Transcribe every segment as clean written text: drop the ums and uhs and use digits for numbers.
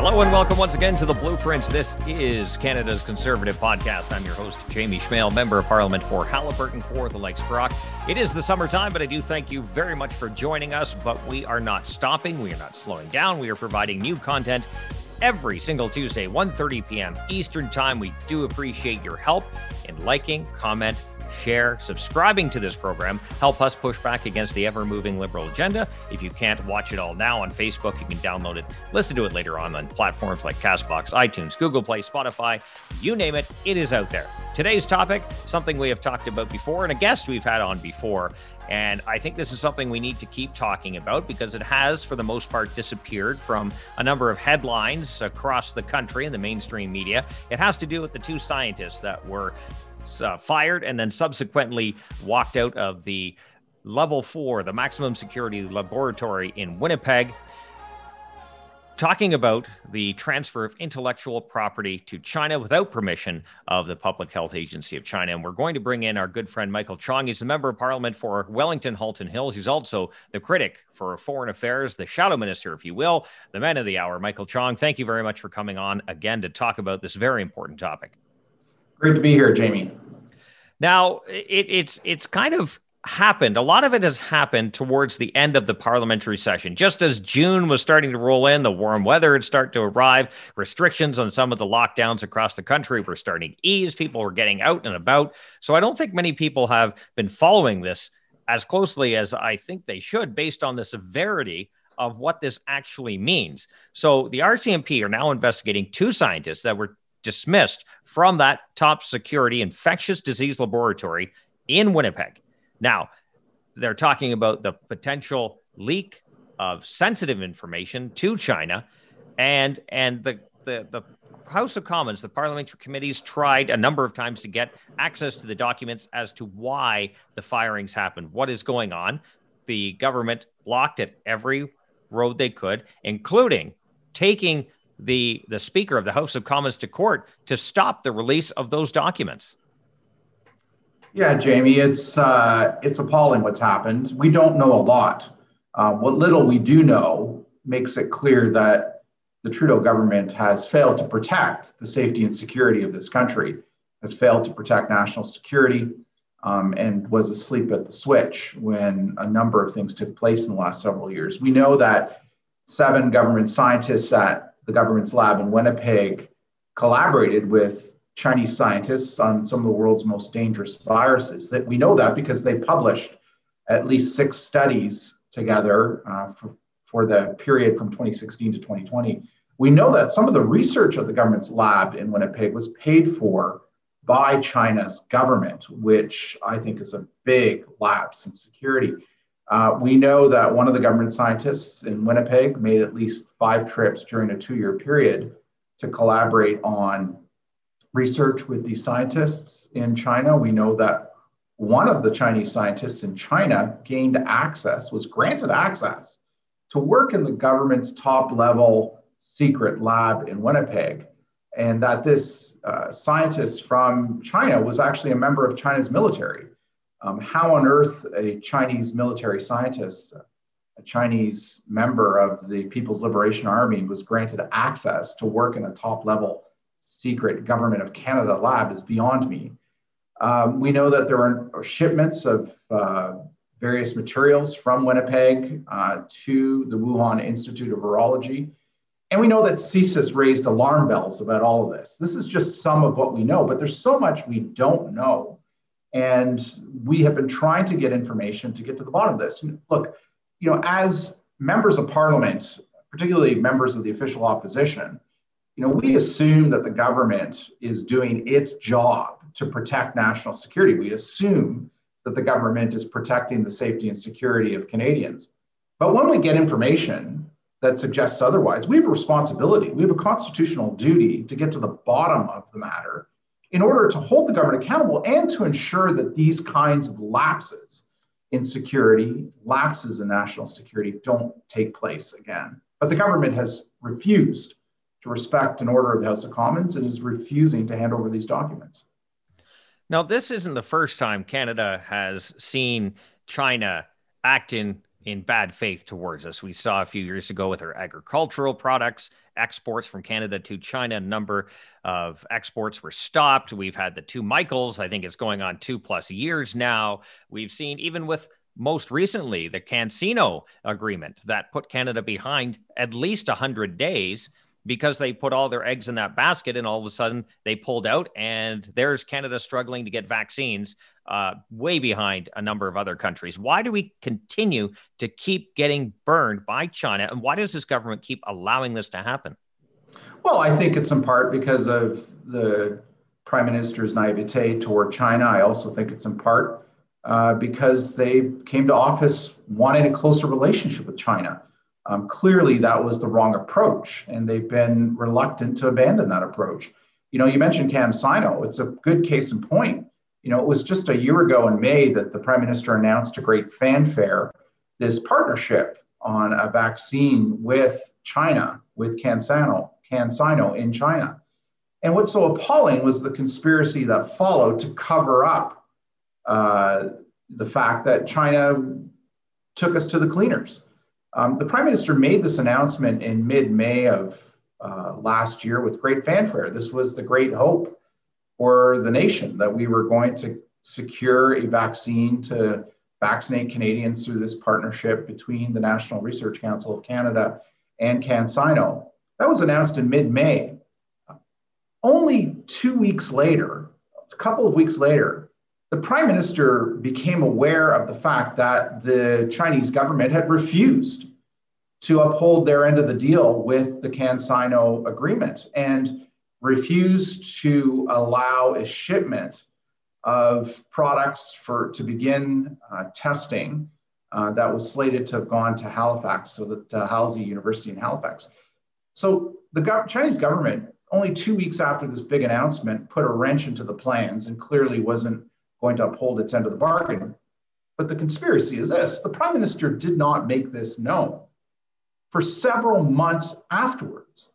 Hello and welcome once again to The Blueprints. This is Canada's Conservative Podcast. I'm your host, Jamie Schmale, Member of Parliament for Haliburton, Kawartha Lakes Brock. It is the summertime, but I do thank you very much for joining us. But we are not stopping. We are not slowing down. We are providing new content every single Tuesday, 1:30 p.m. Eastern Time. We do appreciate your help in liking, comment, share, subscribing to this program. Help us push back against the ever-moving liberal agenda. If you can't watch it all now on Facebook, you can download it, listen to it later on platforms like CastBox, iTunes, Google Play, Spotify, you name it, it is out there. Today's topic, something we have talked about before and a guest we've had on before. And I think this is something we need to keep talking about because it has, for the most part, disappeared from a number of headlines across the country in the mainstream media. It has to do with the two scientists that were fired and then subsequently walked out of the level 4, the maximum security laboratory in Winnipeg, talking about the transfer of intellectual property to China without permission of the Public Health Agency of China. And we're going to bring in our good friend Michael Chong. He's the Member of Parliament for Wellington Halton Hills. He's also the critic for Foreign Affairs, the shadow minister, if you will, the man of the hour. Michael Chong, thank you very much for coming on again to talk about this very important topic. Great to be here, Jamie. Now, it's kind of happened. A lot of it has happened towards the end of the parliamentary session. Just as June was starting to roll in, the warm weather had started to arrive, restrictions on some of the lockdowns across the country were starting to ease. People were getting out and about. So I don't think many people have been following this as closely as I think they should based on the severity of what this actually means. So the RCMP are now investigating two scientists that were dismissed from that top security infectious disease laboratory in Winnipeg. Now, they're talking about the potential leak of sensitive information to China, and the House of Commons, the parliamentary committees, tried a number of times to get access to the documents as to why the firings happened, what is going on. The government blocked at every road they could, including taking the Speaker of the House of Commons to court to stop the release of those documents. Yeah, Jamie, it's appalling what's happened. We don't know a lot. What little we do know makes it clear that the Trudeau government has failed to protect the safety and security of this country, has failed to protect national security, and was asleep at the switch when a number of things took place in the last several years. We know that 7 government scientists at the government's lab in Winnipeg collaborated with Chinese scientists on some of the world's most dangerous viruses. That we know that because they published at least 6 studies together for the period from 2016 to 2020. We know that some of the research at the government's lab in Winnipeg was paid for by China's government, which I think is a big lapse in security. We know that one of the government scientists in Winnipeg made at least 5 trips during a 2-year period to collaborate on research with these scientists in China. We know that one of the Chinese scientists in China was granted access to work in the government's top level secret lab in Winnipeg. And that this scientist from China was actually a member of China's military. How on earth a Chinese military scientist, a Chinese member of the People's Liberation Army, was granted access to work in a top-level secret Government of Canada lab is beyond me. We know that there are shipments of various materials from Winnipeg to the Wuhan Institute of Virology. And we know that CSIS raised alarm bells about all of this. This is just some of what we know, but there's so much we don't know. And we have been trying to get information to get to the bottom of this. Look, as members of parliament, particularly members of the official opposition, we assume that the government is doing its job to protect national security. We assume that the government is protecting the safety and security of Canadians. But when we get information that suggests otherwise, we have a responsibility. We have a constitutional duty to get to the bottom of the matter in order to hold the government accountable and to ensure that these kinds of lapses in security, lapses in national security don't take place again. But the government has refused to respect an order of the House of Commons and is refusing to hand over these documents. Now, this isn't the first time Canada has seen China act in in bad faith towards us. We saw a few years ago with our agricultural products, exports from Canada to China, a number of exports were stopped. We've had the two Michaels. I think it's going on 2+ years now. We've seen, even with most recently, the CanSino agreement that put Canada behind at least 100 days because they put all their eggs in that basket, and all of a sudden they pulled out, and there's Canada struggling to get vaccines, way behind a number of other countries. Why do we continue to keep getting burned by China, and why does this government keep allowing this to happen? Well, I think it's in part because of the Prime Minister's naivete toward China. I also think it's in part because they came to office wanting a closer relationship with China. Clearly, that was the wrong approach, and they've been reluctant to abandon that approach. You mentioned CanSino. It's a good case in point. It was just a year ago in May that the Prime Minister announced to great fanfare this partnership on a vaccine with China, with CanSino in China. And what's so appalling was the conspiracy that followed to cover up the fact that China took us to the cleaners. The Prime Minister made this announcement in mid-May of last year with great fanfare. This was the great hope for the nation, that we were going to secure a vaccine to vaccinate Canadians through this partnership between the National Research Council of Canada and CanSino. That was announced in mid-May. Only 2 weeks later, a couple of weeks later, the Prime Minister became aware of the fact that the Chinese government had refused to uphold their end of the deal with the CanSino agreement and refused to allow a shipment of products to begin testing that was slated to have gone to Halifax, so that Halsey University in Halifax. So the Chinese government, only 2 weeks after this big announcement, put a wrench into the plans and clearly wasn't going to uphold its end of the bargain. But the conspiracy is this: the Prime Minister did not make this known for several months afterwards.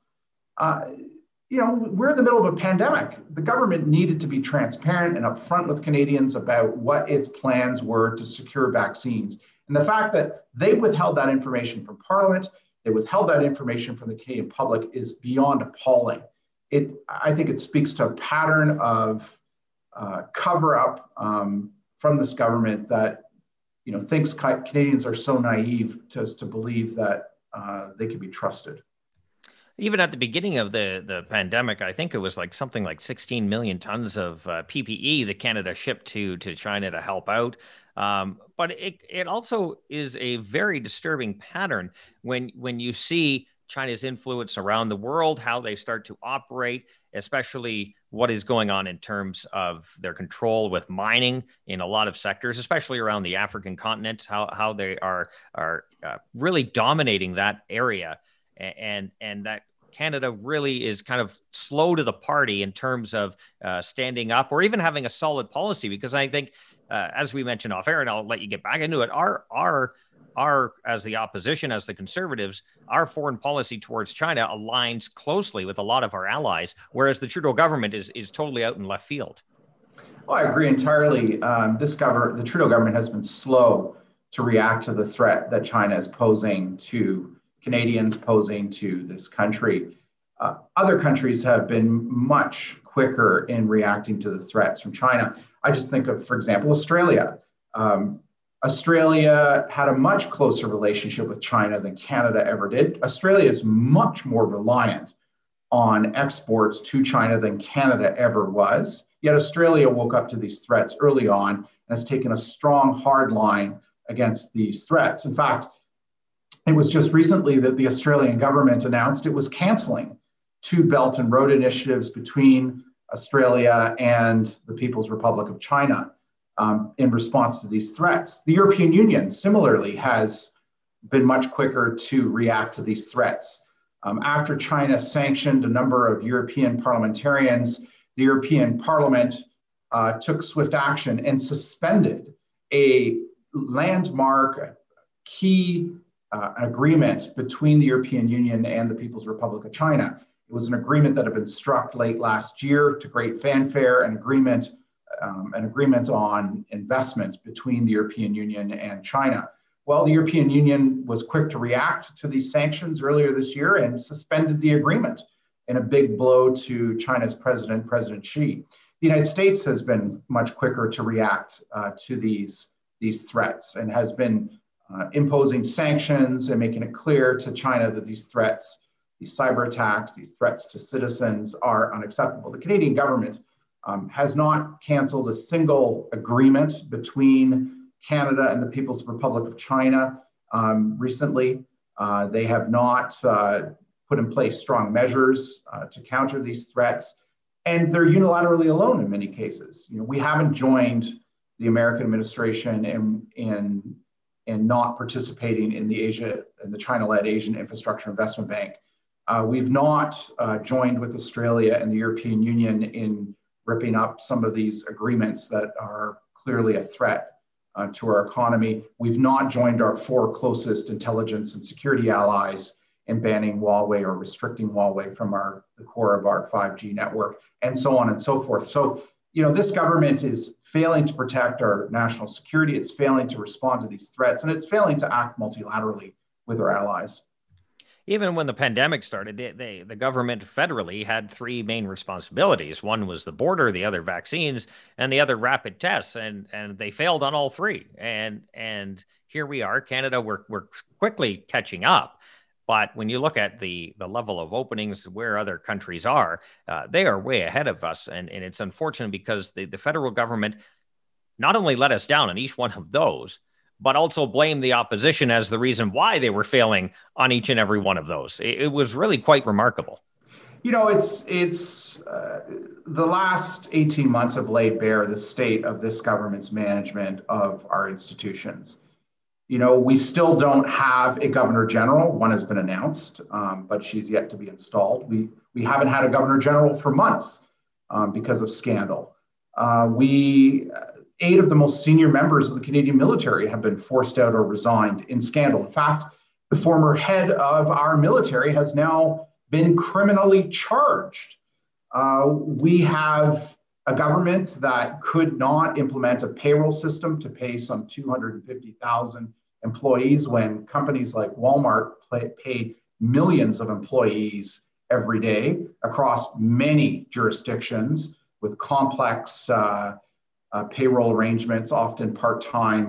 We're in the middle of a pandemic. The government needed to be transparent and upfront with Canadians about what its plans were to secure vaccines. And the fact that they withheld that information from Parliament, they withheld that information from the Canadian public, is beyond appalling. I think it speaks to a pattern of cover-up from this government that thinks Canadians are so naive just to believe that they can be trusted. Even at the beginning of the pandemic, I think it was something like 16 million tons of PPE that Canada shipped to China to help out. But it also is a very disturbing pattern when you see China's influence around the world, how they start to operate, especially what is going on in terms of their control with mining in a lot of sectors, especially around the African continent, how they are really dominating that area, and that Canada really is kind of slow to the party in terms of standing up or even having a solid policy. Because I think, as we mentioned off air, and I'll let you get back into it, our as the opposition, as the Conservatives, our foreign policy towards China aligns closely with a lot of our allies, whereas the Trudeau government is totally out in left field. Well, I agree entirely. The Trudeau government has been slow to react to the threat that China is posing to Canadians, posing to this country. Other countries have been much quicker in reacting to the threats from China. I just think of, for example, Australia. Australia had a much closer relationship with China than Canada ever did. Australia is much more reliant on exports to China than Canada ever was. Yet Australia woke up to these threats early on and has taken a strong, hard line against these threats. In fact, it was just recently that the Australian government announced it was canceling 2 Belt and Road initiatives between Australia and the People's Republic of China in response to these threats. The European Union similarly has been much quicker to react to these threats. After China sanctioned a number of European parliamentarians, the European Parliament took swift action and suspended a landmark, a key agreement between the European Union and the People's Republic of China. It was an agreement that had been struck late last year to great fanfare, an agreement on investment between the European Union and China. Well, the European Union was quick to react to these sanctions earlier this year and suspended the agreement in a big blow to China's president, President Xi. The United States has been much quicker to react to these threats and has been imposing sanctions and making it clear to China that these threats, these cyber attacks, these threats to citizens are unacceptable. The Canadian government has not canceled a single agreement between Canada and the People's Republic of China recently. They have not put in place strong measures to counter these threats, and they're unilaterally alone in many cases. We haven't joined the American administration in not participating in the China-led Asian Infrastructure Investment Bank. We've not joined with Australia and the European Union in ripping up some of these agreements that are clearly a threat to our economy. We've not joined our 4 closest intelligence and security allies in banning Huawei or restricting Huawei from the core of our 5G network, and so on and so forth. So, this government is failing to protect our national security. It's failing to respond to these threats, and it's failing to act multilaterally with our allies. Even when the pandemic started, the government federally had 3 main responsibilities. One was the border, the other vaccines, and the other rapid tests. And they failed on all 3. And here we are, Canada, we're quickly catching up. But when you look at the level of openings where other countries are, they are way ahead of us. And it's unfortunate because the federal government not only let us down on each one of those, but also blame the opposition as the reason why they were failing on each and every one of those. It was really quite remarkable. It's the last 18 months have laid bare the state of this government's management of our institutions. We still don't have a governor general. One has been announced, but she's yet to be installed. We haven't had a governor general for months because of scandal. 8 of the most senior members of the Canadian military have been forced out or resigned in scandal. In fact, the former head of our military has now been criminally charged. We have a government that could not implement a payroll system to pay some 250,000 employees when companies like Walmart pay millions of employees every day across many jurisdictions with complex payroll arrangements, often part-time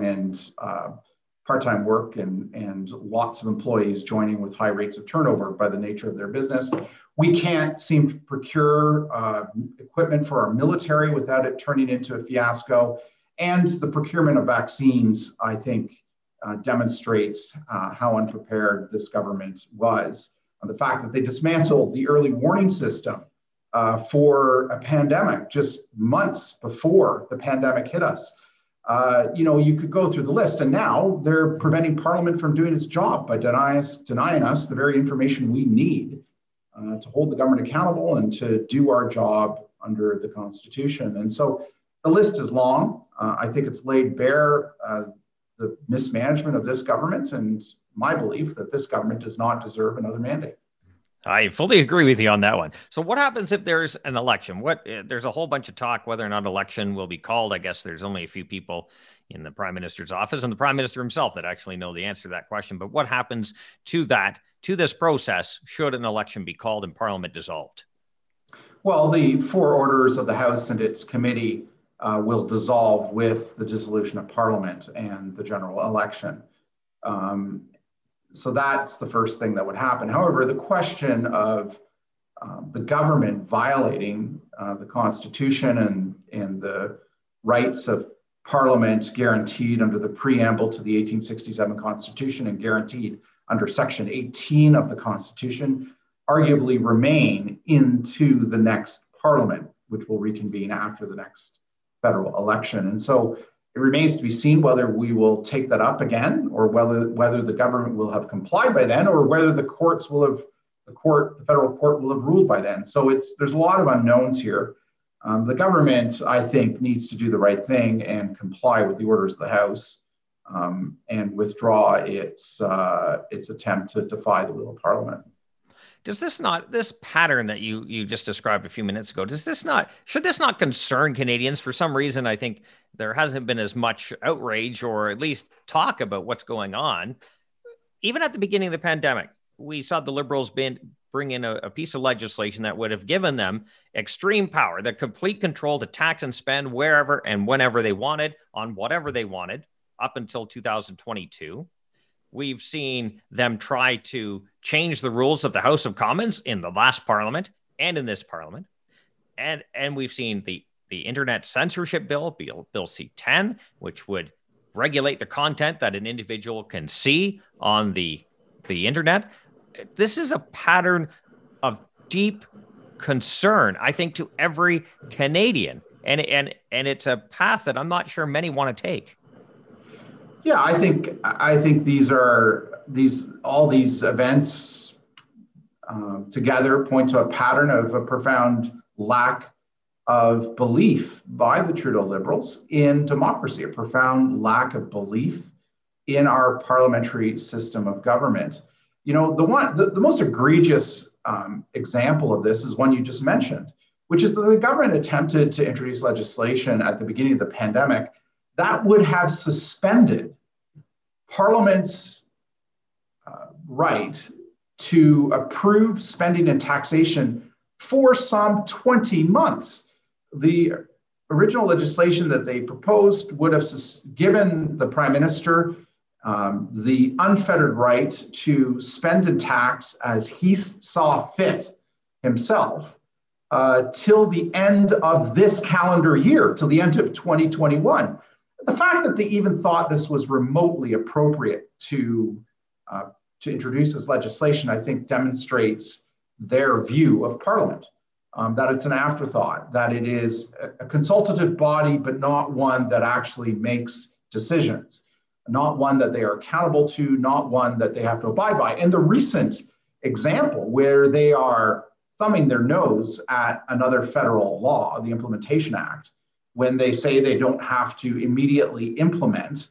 work and lots of employees joining with high rates of turnover by the nature of their business. We can't seem to procure equipment for our military without it turning into a fiasco. And the procurement of vaccines, I think, demonstrates how unprepared this government was. The fact that they dismantled the early warning system for a pandemic just months before the pandemic hit us. You could go through the list, and now they're preventing Parliament from doing its job by denying us the very information we need to hold the government accountable and to do our job under the Constitution. And so the list is long. I think it's laid bare the mismanagement of this government and my belief that this government does not deserve another mandate. I fully agree with you on that one. So what happens if there's an election? There's a whole bunch of talk whether or not election will be called. I guess there's only a few people in the Prime Minister's office and the Prime Minister himself that actually know the answer to that question. But what happens to this process should an election be called and Parliament dissolved? Well, the 4 orders of the House and its committee will dissolve with the dissolution of Parliament and the general election. So that's the first thing that would happen. However, the question of the government violating the Constitution and the rights of Parliament guaranteed under the preamble to the 1867 Constitution and guaranteed under Section 18 of the Constitution arguably remain into the next Parliament, which will reconvene after the next federal election. And so it remains to be seen whether we will take that up again, or whether the government will have complied by then, or whether the federal court will have ruled by then. So there's a lot of unknowns here. The government, I think, needs to do the right thing and comply with the orders of the House and withdraw its attempt to defy the will of Parliament. Does this pattern that you just described a few minutes ago, should this not concern Canadians? For some reason, I think there hasn't been as much outrage or at least talk about what's going on. Even at the beginning of the pandemic, we saw the Liberals bring in a piece of legislation that would have given them extreme power, the complete control to tax and spend wherever and whenever they wanted on whatever they wanted up until 2022. We've seen them try to change the rules of the House of Commons in the last parliament and in this parliament. And we've seen the internet censorship bill C-10, which would regulate the content that an individual can see on the internet. This is a pattern of deep concern, I think, to every Canadian. And it's a path that I'm not sure many want to take. Yeah, I think all these events together point to a pattern of a profound lack of belief by the Trudeau Liberals in democracy, a profound lack of belief in our parliamentary system of government. You know, the most egregious example of this is one you just mentioned, which is that the government attempted to introduce legislation at the beginning of the pandemic that would have suspended Parliament's right to approve spending and taxation for some 20 months. The original legislation that they proposed would have given the Prime Minister the unfettered right to spend and tax as he saw fit himself till the end of this calendar year, till the end of 2021. The fact that they even thought this was remotely appropriate to introduce this legislation, I think, demonstrates their view of Parliament, that it's an afterthought, that it is a consultative body, but not one that actually makes decisions, not one that they are accountable to, not one that they have to abide by. And the recent example where they are thumbing their nose at another federal law, the Implementation Act, when they say they don't have to immediately implement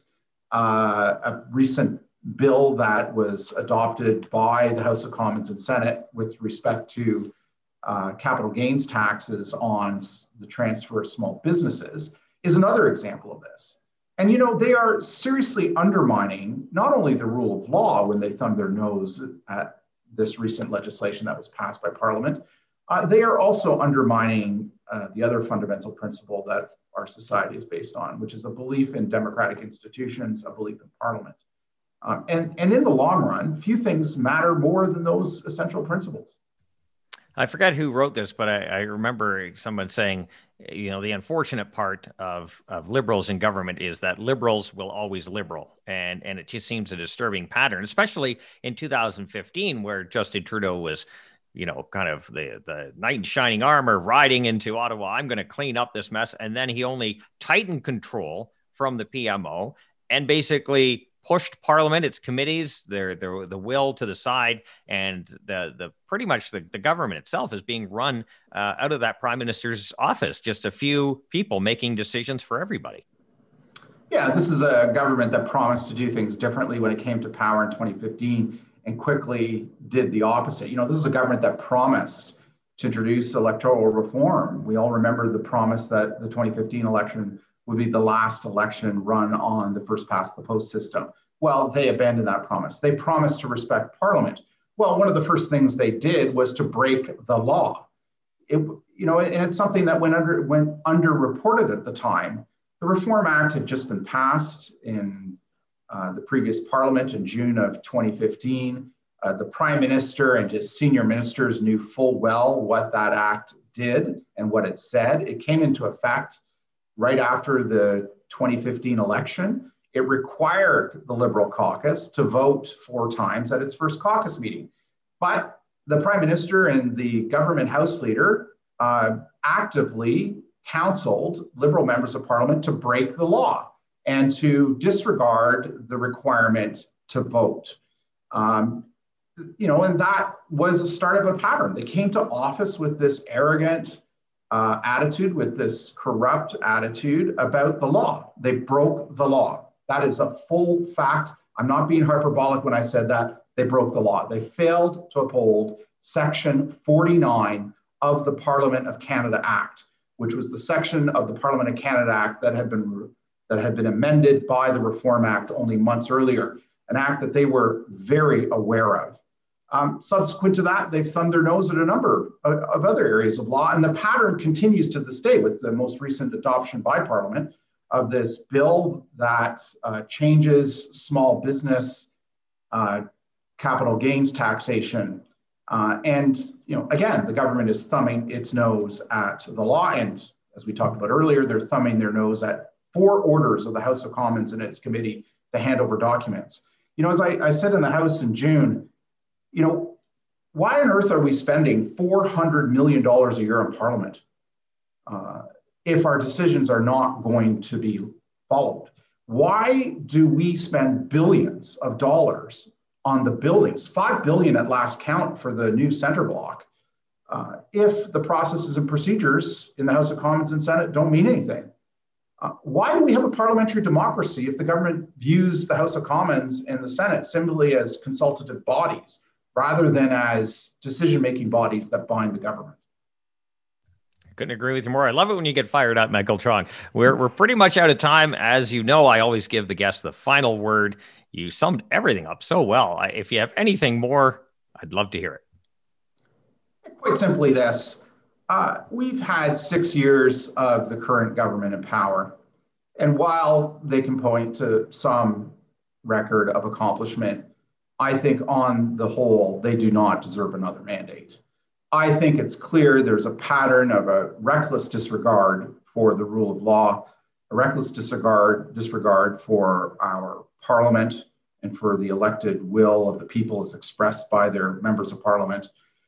a recent bill that was adopted by the House of Commons and Senate with respect to capital gains taxes on the transfer of small businesses, is another example of this. And, you know, they are seriously undermining not only the rule of law when they thumb their nose at this recent legislation that was passed by Parliament, they are also undermining the other fundamental principle that our society is based on, which is a belief in democratic institutions, a belief in Parliament. And in the long run, few things matter more than those essential principles. I forgot who wrote this, but I remember someone saying, you know, the unfortunate part of liberals in government is that liberals will always liberal. And it just seems a disturbing pattern, especially in 2015, where Justin Trudeau was, you know, kind of the knight in shining armor riding into Ottawa. I'm going to clean up this mess. And then he only tightened control from the PMO and basically pushed Parliament, its committees, the will to the side, and the pretty much the government itself is being run out of that Prime Minister's office. Just a few people making decisions for everybody. Yeah, this is a government that promised to do things differently when it came to power in 2015 and quickly did the opposite. You know, this is a government that promised to introduce electoral reform. We all remember the promise that the 2015 election would be the last election run on the first past the post system. Well, they abandoned that promise. They promised to respect Parliament. Well, one of the first things they did was to break the law. And it's something that went underreported at the time. The Reform Act had just been passed in the previous Parliament in June of 2015. The Prime Minister and his senior ministers knew full well what that act did and what it said. It came into effect right after the 2015 election. It required the Liberal caucus to vote 4 times at its first caucus meeting. But the Prime Minister and the government House Leader actively counseled Liberal members of Parliament to break the law and to disregard the requirement to vote. And that was the start of a pattern. They came to office with this arrogant attitude, with this corrupt attitude about the law. They broke the law. That is a full fact. I'm not being hyperbolic when I said that. they broke the law. They failed to uphold Section 49 of the Parliament of Canada Act, which was the section of the Parliament of Canada Act that had been amended by the Reform Act only months earlier, an act that they were very aware of. Subsequent to that, they've thumbed their nose at a number of other areas of law, and the pattern continues to this day with the most recent adoption by Parliament of this bill that changes small business capital gains taxation. And again, the government is thumbing its nose at the law, and as we talked about earlier, they're thumbing their nose at 4 orders of the House of Commons and its committee to hand over documents. As I said in the House in June, why on earth are we spending $400 million a year in Parliament if our decisions are not going to be followed? Why do we spend billions of dollars on the buildings, $5 billion at last count for the new center block, if the processes and procedures in the House of Commons and Senate don't mean anything? Why do we have a parliamentary democracy if the government views the House of Commons and the Senate simply as consultative bodies rather than as decision-making bodies that bind the government? I couldn't agree with you more. I love it when you get fired up, Michael Chong. We're pretty much out of time. As you know, I always give the guests the final word. You summed everything up so well. If you have anything more, I'd love to hear it. Quite simply this. We've had 6 years of the current government in power. And while they can point to some record of accomplishment, I think on the whole, they do not deserve another mandate. I think it's clear there's a pattern of a reckless disregard for the rule of law, a reckless disregard for our Parliament and for the elected will of the people as expressed by their members of Parliament.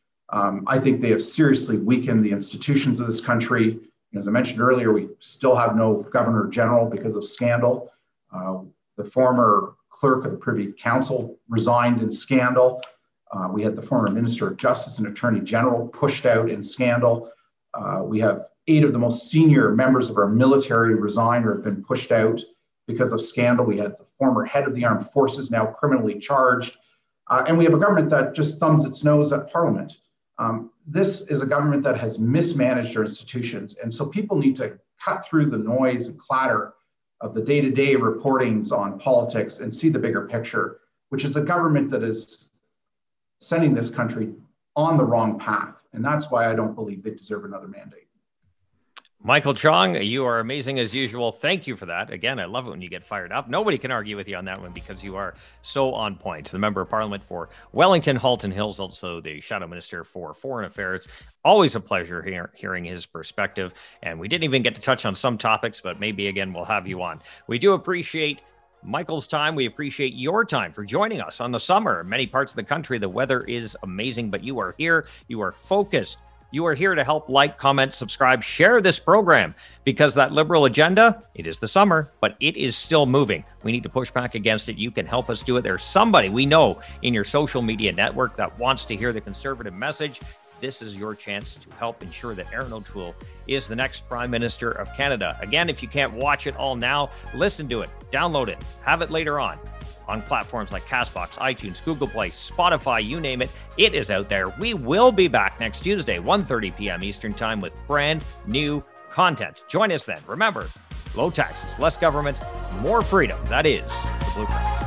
I think they have seriously weakened the institutions of this country. As I mentioned earlier, we still have no Governor General because of scandal. The former clerk of the Privy Council resigned in scandal. We had the former Minister of Justice and Attorney General pushed out in scandal. We have 8 of the most senior members of our military resign or have been pushed out because of scandal. We had the former head of the armed forces now criminally charged. And we have a government that just thumbs its nose at Parliament. This is a government that has mismanaged our institutions. And so people need to cut through the noise and clatter of the day-to-day reportings on politics and see the bigger picture, which is a government that is sending this country on the wrong path. And that's why I don't believe they deserve another mandate. Michael Chong, you are amazing as usual. Thank you for that. Again, I love it when you get fired up. Nobody can argue with you on that one because you are so on point. The Member of Parliament for Wellington, Halton Hills, also the Shadow Minister for Foreign Affairs. Always a pleasure hearing his perspective. And we didn't even get to touch on some topics, but maybe again, we'll have you on. We do appreciate Michael's time. We appreciate your time for joining us on the summer. In many parts of the country, the weather is amazing, but you are here. You are focused. You are here to help like, comment, subscribe, share this program because that liberal agenda, it is the summer, but it is still moving. We need to push back against it. You can help us do it. There's somebody we know in your social media network that wants to hear the conservative message. This is your chance to help ensure that Erin O'Toole is the next Prime Minister of Canada. Again, if you can't watch it all now, listen to it, download it, have it later on platforms like CastBox, iTunes, Google Play, Spotify, you name it. It is out there. We will be back next Tuesday, 1:30 p.m. Eastern Time with brand new content. Join us then. Remember, low taxes, less government, more freedom. That is the Blueprint.